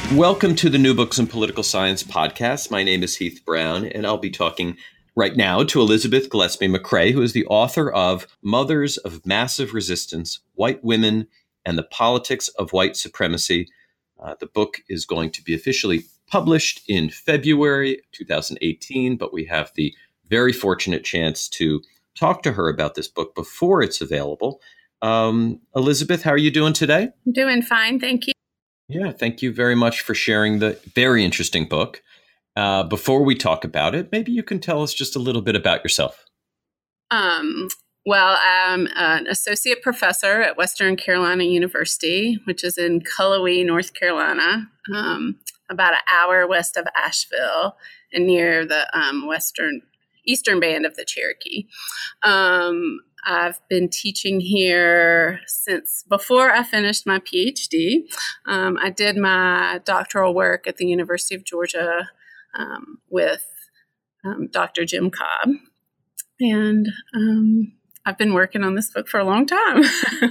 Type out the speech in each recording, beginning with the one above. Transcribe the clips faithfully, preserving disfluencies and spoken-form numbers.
Welcome to the New Books in Political Science podcast. My name is Heath Brown, and I'll be talking right now to Elizabeth Gillespie McCrae, who is the author of Mothers of Massive Resistance, White Women and the Politics of White Supremacy. Uh, the book is going to be officially published in February twenty eighteen, but we have the very fortunate chance to talk to her about this book before it's available. Um, Elizabeth, how are you doing today? I'm doing fine, thank you. Yeah, thank you very much for sharing the very interesting book. Uh, before we talk about it, maybe you can tell us just a little bit about yourself. Um, well, I'm an associate professor at Western Carolina University, which is in Cullowhee, North Carolina, um, about an hour west of Asheville and near the um, western eastern band of the Cherokee. Um, I've been teaching here since before I finished my PhD. Um, I did my doctoral work at the University of Georgia um, with um, Doctor Jim Cobb. And um, I've been working on this book for a long time.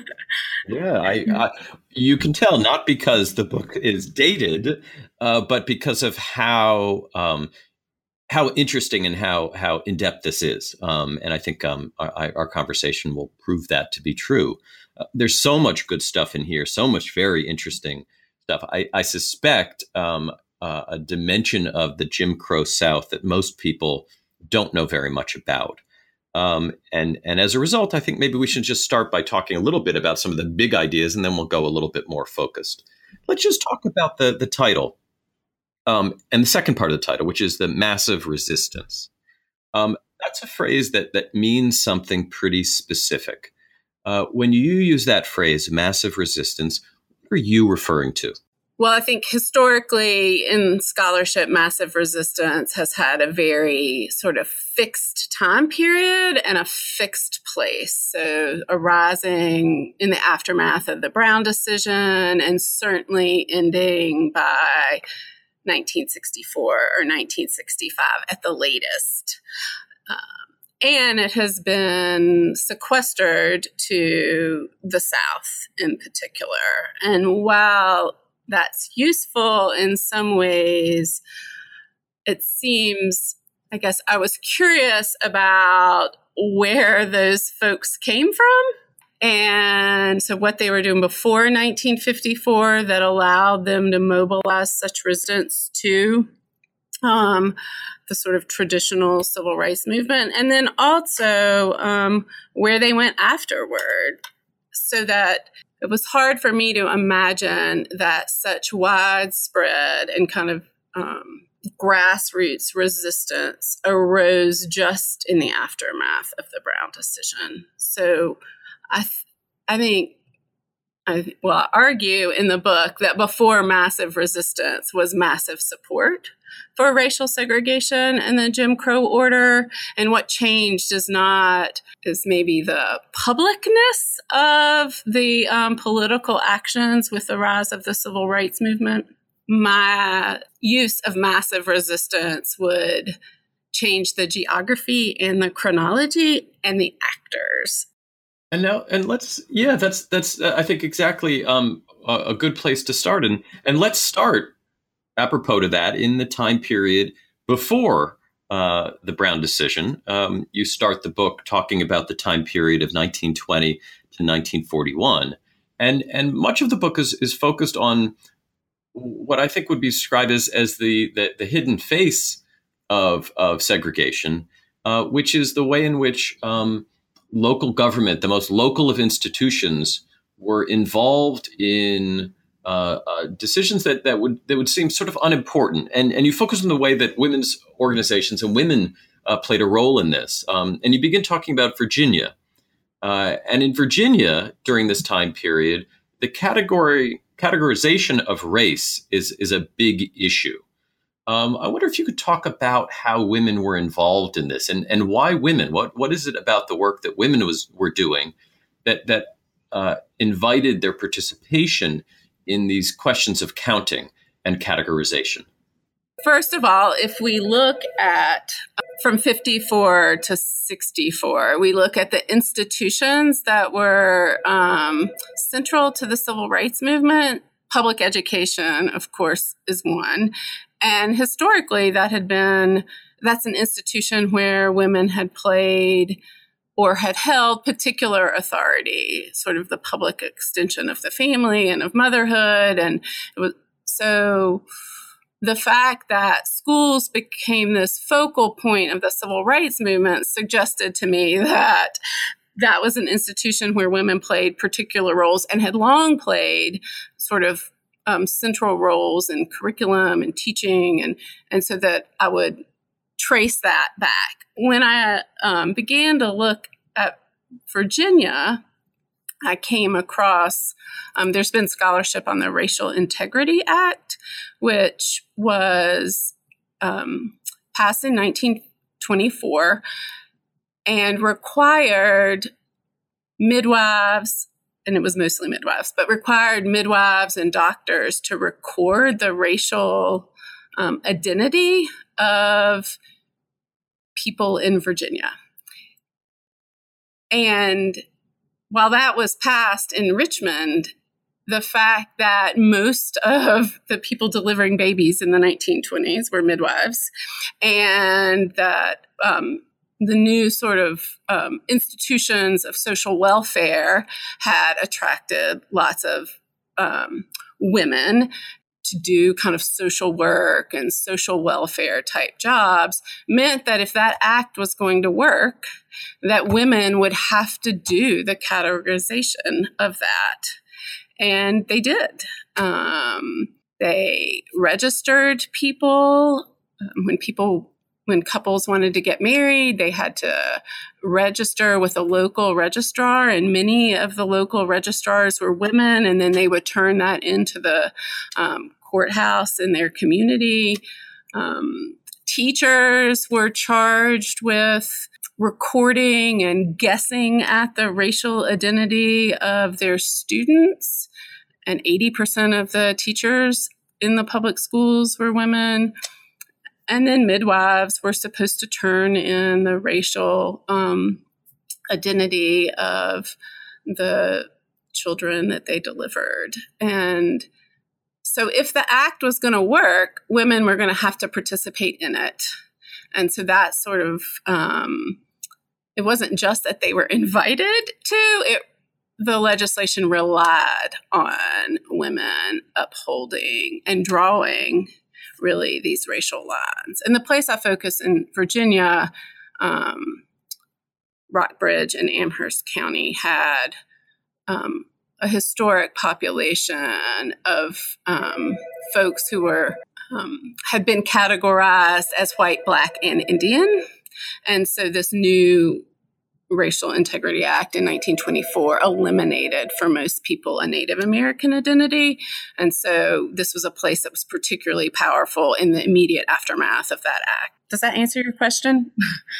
yeah, I, I, you can tell not because the book is dated, uh, but because of how um, how interesting and how how in depth this is. Um, and I think um, our, our conversation will prove that to be true. Uh, there's so much good stuff in here, so much very interesting stuff. I, I suspect um, uh, a dimension of the Jim Crow South that most people don't know very much about. Um, and, and as a result, I think maybe we should just start by talking a little bit about some of the big ideas, and then we'll go a little bit more focused. Let's just talk about the, the title. Um, and the second part of the title, which is the massive resistance. Um, that's a phrase that that means something pretty specific. Uh, when you use that phrase, massive resistance, what are you referring to? Well, I think historically in scholarship, massive resistance has had a very sort of fixed time period and a fixed place. So arising in the aftermath of the Brown decision and certainly ending by nineteen sixty-four or nineteen sixty-five at the latest. Um, and it has been sequestered to the South in particular. And while that's useful in some ways, it seems, I guess I was curious about where those folks came from. And so what they were doing before nineteen fifty-four that allowed them to mobilize such resistance to um, the sort of traditional civil rights movement. And then also um, where they went afterward, so that it was hard for me to imagine that such widespread and kind of um, grassroots resistance arose just in the aftermath of the Brown decision. So I, th- I think, I well, I argue in the book that before massive resistance was massive support for racial segregation and the Jim Crow order. And what changed is not, is maybe the publicness of the um, political actions with the rise of the civil rights movement. My use of massive resistance would change the geography and the chronology and the actors. And now, and let's, yeah, that's, that's, uh, I think exactly um, a, a good place to start. And, and let's start, apropos to that, in the time period before uh, the Brown decision. Um, you start the book talking about the time period of nineteen twenty to nineteen forty-one. And, and much of the book is, is focused on what I think would be described as, as the, the, the hidden face of, of segregation, uh, which is the way in which um, local government, the most local of institutions, were involved in uh, uh, decisions that, that would that would seem sort of unimportant. And, and you focus on the way that women's organizations and women uh, played a role in this. Um, and you begin talking about Virginia. Uh, and in Virginia, during this time period, the category categorization of race is, is a big issue. Um, I wonder if you could talk about how women were involved in this and, and why women. What what is it about the work that women was were doing that that uh, invited their participation in these questions of counting and categorization? First of all, if we look at from fifty-four to sixty-four, we look at the institutions that were um, central to the civil rights movement. public education, of course, is one. And historically, that had been, that's an institution where women had played or had held particular authority, sort of the public extension of the family and of motherhood. And it was, so the fact that schools became this focal point of the civil rights movement suggested to me that that was an institution where women played particular roles and had long played sort of um, central roles in curriculum and teaching. And, and so that I would trace that back. When I um, began to look at Virginia, I came across, um, there's been scholarship on the Racial Integrity Act, which was um, passed in nineteen twenty-four and required midwives, and it was mostly midwives, but required midwives and doctors to record the racial um, identity of people in Virginia. And while that was passed in Richmond, the fact that most of the people delivering babies in the nineteen twenties were midwives, and that um, the new sort of um, institutions of social welfare had attracted lots of um, women to do kind of social work and social welfare type jobs, meant that if that act was going to work, that women would have to do the categorization of that. And they did. Um, they registered people. When people, when couples wanted to get married, they had to register with a local registrar, and many of the local registrars were women, and then they would turn that into the um, courthouse in their community. Um, teachers were charged with recording and guessing at the racial identity of their students, and eighty percent of the teachers in the public schools were women. And then midwives were supposed to turn in the racial um, identity of the children that they delivered. And so if the act was going to work, women were going to have to participate in it. And so that sort of, um, it wasn't just that they were invited to, it, the legislation relied on women upholding and drawing really these racial lines. And the place I focus in Virginia, um, Rockbridge and Amherst County had um, a historic population of um, folks who were um, had been categorized as white, Black, and Indian. And so this new Racial Integrity Act in nineteen twenty-four eliminated for most people a Native American identity. And so this was a place that was particularly powerful in the immediate aftermath of that act. Does that answer your question?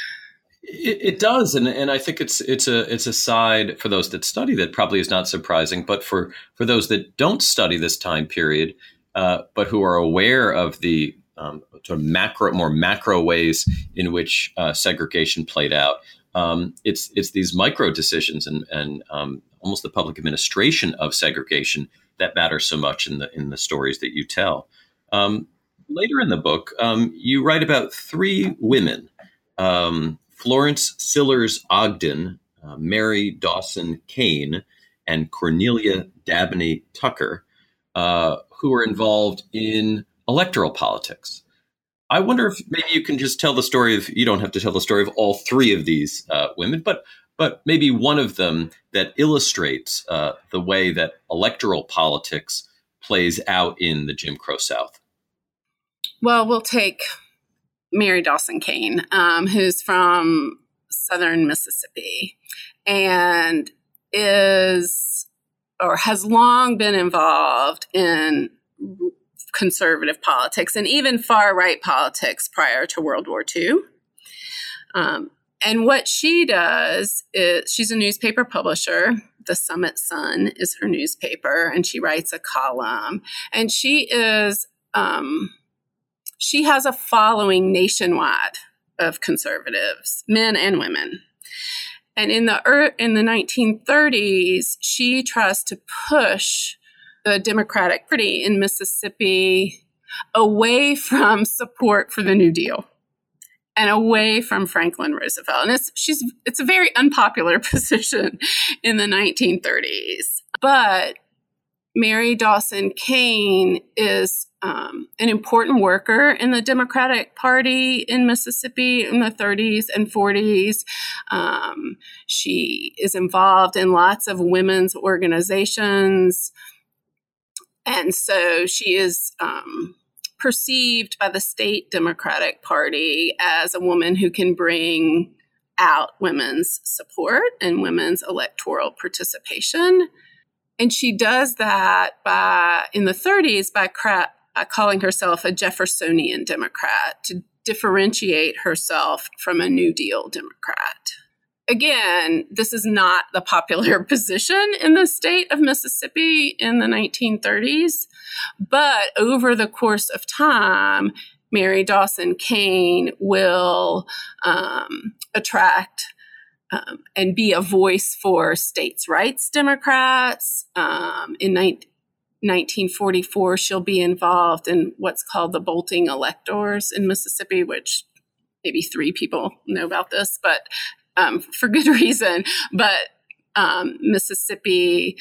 It, it does, and and I think it's it's a it's a side for those that study that probably is not surprising, but for for those that don't study this time period, uh, but who are aware of the um, sort of macro, more macro ways in which uh, segregation played out. Um, it's it's these micro decisions and and um, almost the public administration of segregation that matter so much in the in the stories that you tell. Um, later in the book, um, you write about three women: um, Florence Sillers Ogden, uh, Mary Dawson Kane, and Cornelia Dabney Tucker, uh, who were involved in electoral politics. I wonder if maybe you can just tell the story of, you don't have to tell the story of all three of these uh, women, but but maybe one of them that illustrates uh, the way that electoral politics plays out in the Jim Crow South. Well, we'll take Mary Dawson Kane, um, who's from southern Mississippi and is or has long been involved in conservative politics and even far-right politics prior to World War Two. Um, and what she does is she's a newspaper publisher. The Summit Sun is her newspaper, and she writes a column. And she is um, she has a following nationwide of conservatives, men and women. And in the in the nineteen thirties, she tries to push the Democratic Party in Mississippi away from support for the New Deal and away from Franklin Roosevelt. And it's, she's, it's a very unpopular position in the nineteen thirties. But Mary Dawson Kane is um, an important worker in the Democratic Party in Mississippi in the thirties and forties. Um, she is involved in lots of women's organizations. And so she is um, perceived by the state Democratic Party as a woman who can bring out women's support and women's electoral participation. And she does that by, in the thirties, by, cra- by calling herself a Jeffersonian Democrat to differentiate herself from a New Deal Democrat. Again, this is not the popular position in the state of Mississippi in the nineteen thirties, but over the course of time, Mary Dawson Kane will um, attract um, and be a voice for states' rights Democrats. Um, in nineteen forty-four, she'll be involved in what's called the bolting electors in Mississippi, which maybe three people know about this, but Um, for good reason, but um, Mississippi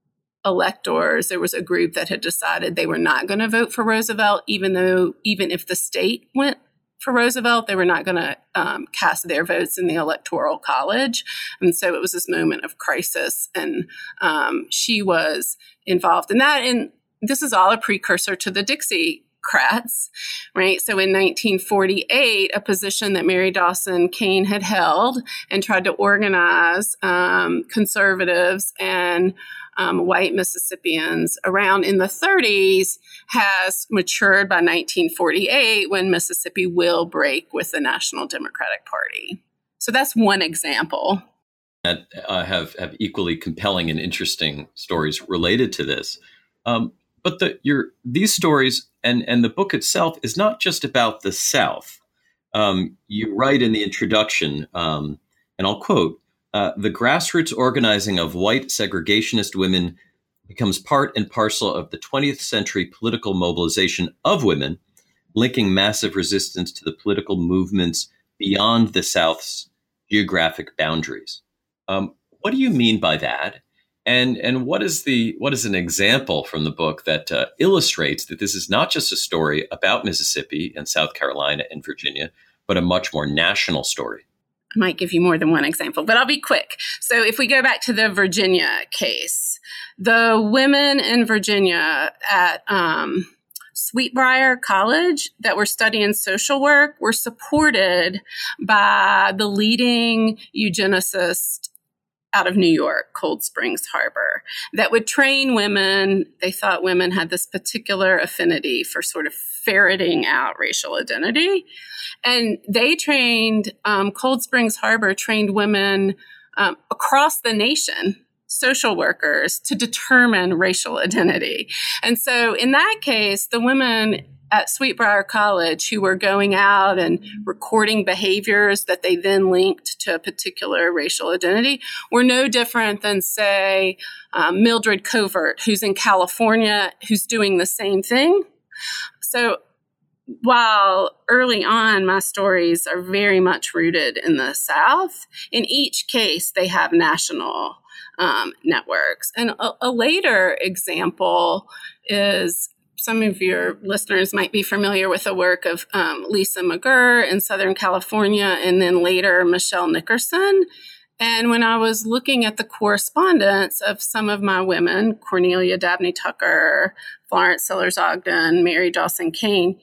electors, there was a group that had decided they were not going to vote for Roosevelt, even though, even if the state went for Roosevelt, they were not going to um, cast their votes in the Electoral College. And so it was this moment of crisis, and um, she was involved in that. And this is all a precursor to the Dixie Democrats, right? So in nineteen forty-eight, a position that Mary Dawson Kane had held and tried to organize um, conservatives and um, white Mississippians around in the thirties has matured by nineteen forty-eight, when Mississippi will break with the National Democratic Party. So that's one example. That uh, have, have equally compelling and interesting stories related to this. Um, But the, your these stories and, and the book itself is not just about the South. Um, you write in the introduction, um, and I'll quote, uh, the grassroots organizing of white segregationist women becomes part and parcel of the twentieth century political mobilization of women, linking massive resistance to the political movements beyond the South's geographic boundaries. Um, what do you mean by that? And and what is the what is an example from the book that uh, illustrates that this is not just a story about Mississippi and South Carolina and Virginia, but a much more national story? I might give you more than one example, but I'll be quick. So if we go back to the Virginia case, the women in Virginia at um, Sweetbriar College that were studying social work were supported by the leading eugenicist out of New York, Cold Springs Harbor, that would train women. They thought women had this particular affinity for sort of ferreting out racial identity. And they trained, um, Cold Springs Harbor trained women um, across the nation, social workers, to determine racial identity. And so in that case, the women at Sweetbriar College who were going out and recording behaviors that they then linked to a particular racial identity were no different than, say, um, Mildred Covert, who's in California, who's doing the same thing. So while early on my stories are very much rooted in the South, in each case they have national um, networks. And a, a later example is, some of your listeners might be familiar with the work of um, Lisa McGurr in Southern California, and then later Michelle Nickerson. And when I was looking at the correspondence of some of my women, Cornelia Dabney Tucker, Florence Sellers Ogden, Mary Dawson Kane,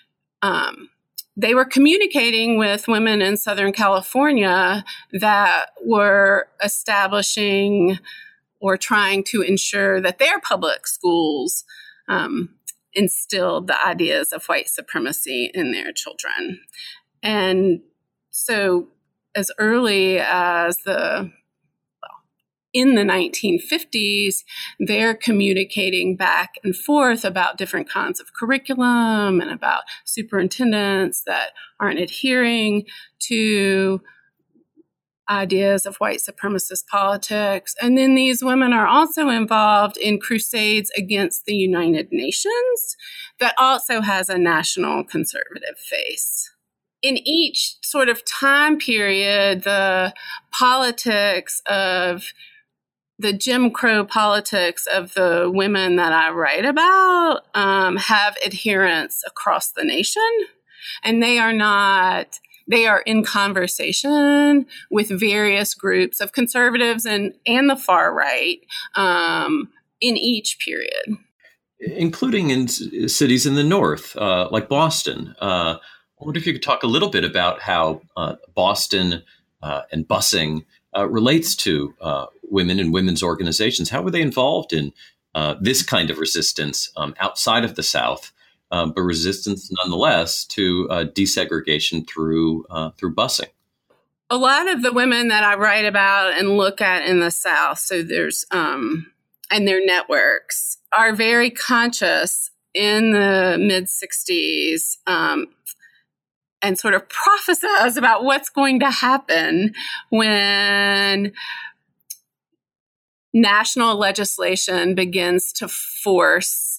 um, they were communicating with women in Southern California that were establishing or trying to ensure that their public schools um, instilled the ideas of white supremacy in their children. And so as early as the, well, in the nineteen fifties, they're communicating back and forth about different kinds of curriculum and about superintendents that aren't adhering to ideas of white supremacist politics. And then these women are also involved in crusades against the United Nations that also has a national conservative face. In each sort of time period, the politics of the Jim Crow politics of the women that I write about um, have adherents across the nation, and they are not, they are in conversation with various groups of conservatives and, and the far right um, in each period. Including in c- cities in the North, uh, like Boston. Uh, I wonder if you could talk a little bit about how uh, Boston uh, and busing uh, relates to uh, women and women's organizations. How were they involved in uh, this kind of resistance um, outside of the South, um, but resistance nonetheless to uh, desegregation through uh, through busing? A lot of the women that I write about and look at in the South, so there's um, and their networks are very conscious in the mid sixties. Um, and sort of prophesize about what's going to happen when national legislation begins to force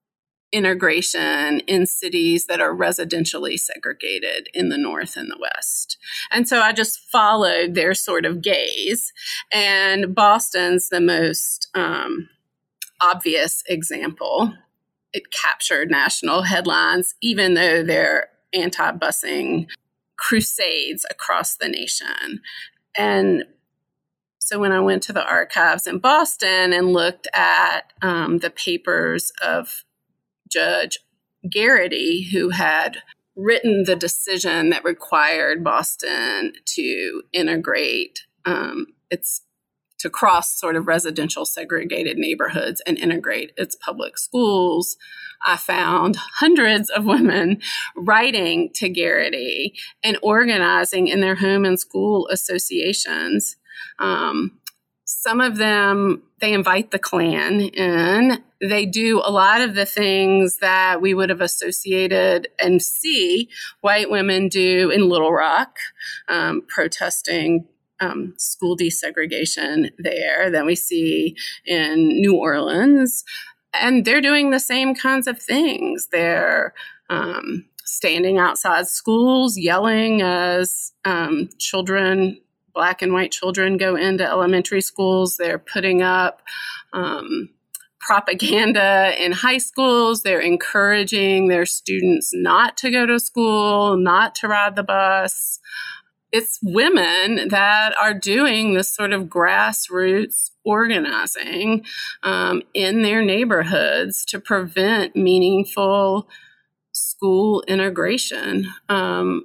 integration in cities that are residentially segregated in the North and the West. And so I just followed their sort of gaze. And Boston's the most um, obvious example. It captured national headlines, even though they're anti-busing crusades across the nation. And so when I went to the archives in Boston and looked at um, the papers of Judge Garrity, who had written the decision that required Boston to integrate um, its to cross sort of residential segregated neighborhoods and integrate its public schools, I found hundreds of women writing to Garrity and organizing in their home and school associations. Um, some of them, they invite the Klan in. They do a lot of the things that we would have associated and see white women do in Little Rock, um, protesting Um, school desegregation there than we see in New Orleans. And they're doing the same kinds of things. They're um, standing outside schools, yelling as um, children, Black and white children, go into elementary schools. They're putting up um, propaganda in high schools. They're encouraging their students not to go to school, not to ride the bus. It's women that are doing this sort of grassroots organizing um, in their neighborhoods to prevent meaningful school integration um,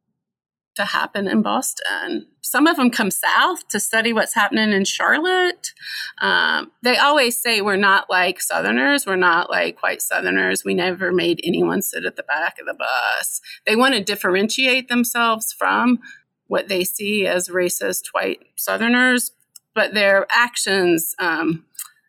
to happen in Boston. Some of them come south to study what's happening in Charlotte. Um, they always say we're not like Southerners. We're not like white Southerners. We never made anyone sit at the back of the bus. They want to differentiate themselves from what they see as racist white Southerners, but their actions um,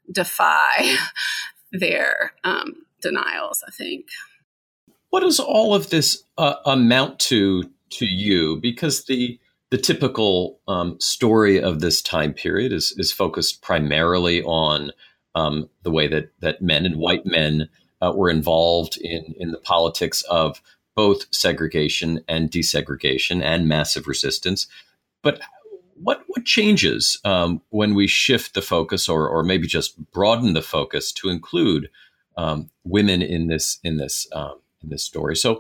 defy their um, denials, I think. What does all of this uh, amount to to you? Because the the typical um, story of this time period is is focused primarily on um, the way that that men and white men uh, were involved in in the politics of both segregation and desegregation and massive resistance. But what what changes um, when we shift the focus, or or maybe just broaden the focus to include um, women in this in this um, in this story? So,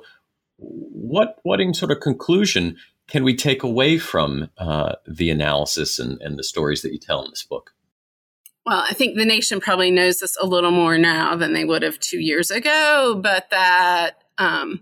what what in sort of conclusion can we take away from uh, the analysis and, and the stories that you tell in this book? Well, I think the nation probably knows this a little more now than they would have two years ago, but that um,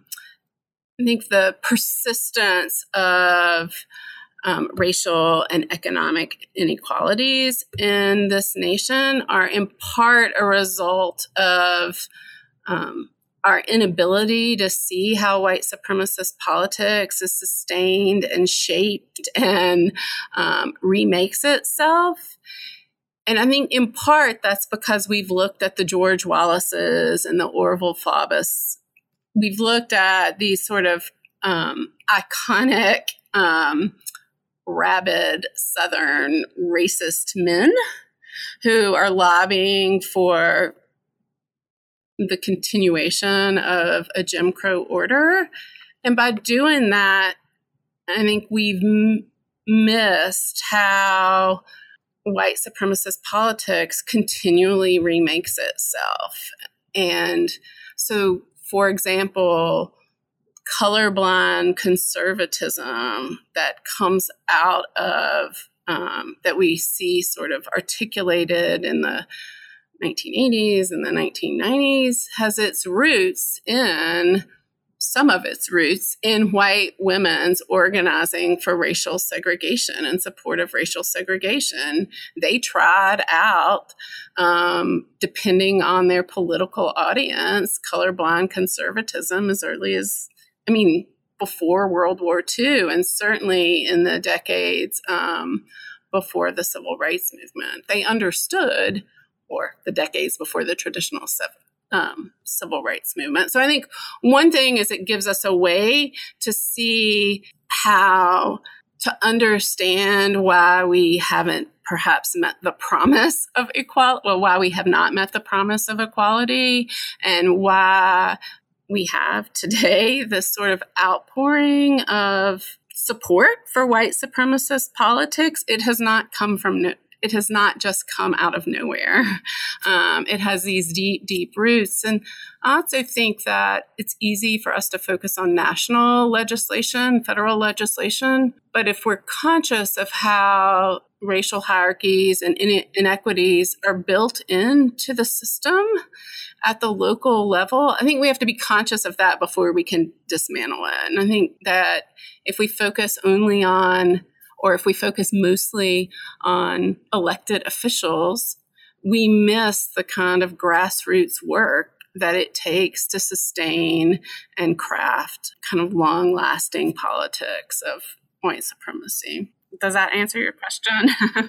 I think the persistence of um, racial and economic inequalities in this nation are in part a result of um, our inability to see how white supremacist politics is sustained and shaped and um, remakes itself. And I think in part that's because we've looked at the George Wallaces and the Orville Faubus. We've looked at these sort of um, iconic um, rabid Southern racist men who are lobbying for the continuation of a Jim Crow order. And by doing that, I think we've m- missed how white supremacist politics continually remakes itself. And so, for example, colorblind conservatism that comes out of, um, that we see sort of articulated in the nineteen eighties and the nineteen nineties has its roots in, some of its roots in white women's organizing for racial segregation and support of racial segregation. They tried out, um, depending on their political audience, colorblind conservatism as early as, I mean, before World War Two, and certainly in the decades um, before the Civil Rights Movement. They understood, or the decades before the traditional um, Civil Rights Movement. So I think one thing is it gives us a way to see how to understand why we haven't perhaps met the promise of equality, well, why we have not met the promise of equality, and why we have today this sort of outpouring of support for white supremacist politics. It has not come from, no, it has not just come out of nowhere. Um, it has these deep, deep roots. And I also think that it's easy for us to focus on national legislation, federal legislation. But if we're conscious of how racial hierarchies and inequities are built into the system at the local level, I think we have to be conscious of that before we can dismantle it. And I think that if we focus only on, or if we focus mostly on elected officials, we miss the kind of grassroots work that it takes to sustain and craft kind of long-lasting politics of white supremacy. Does that answer your question?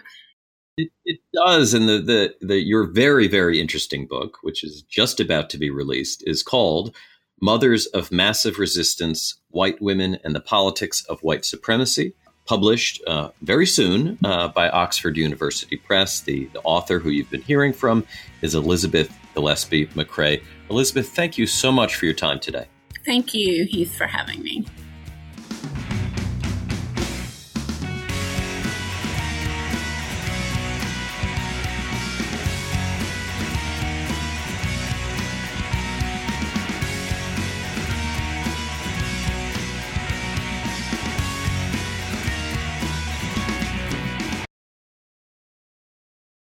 It, it does. And the, the, the, your very, very interesting book, which is just about to be released, is called Mothers of Massive Resistance, White Women and the Politics of White Supremacy, published uh, very soon uh, by Oxford University Press. The, the author who you've been hearing from is Elizabeth Gillespie McCrae. Elizabeth, thank you so much for your time today. Thank you, Heath, for having me.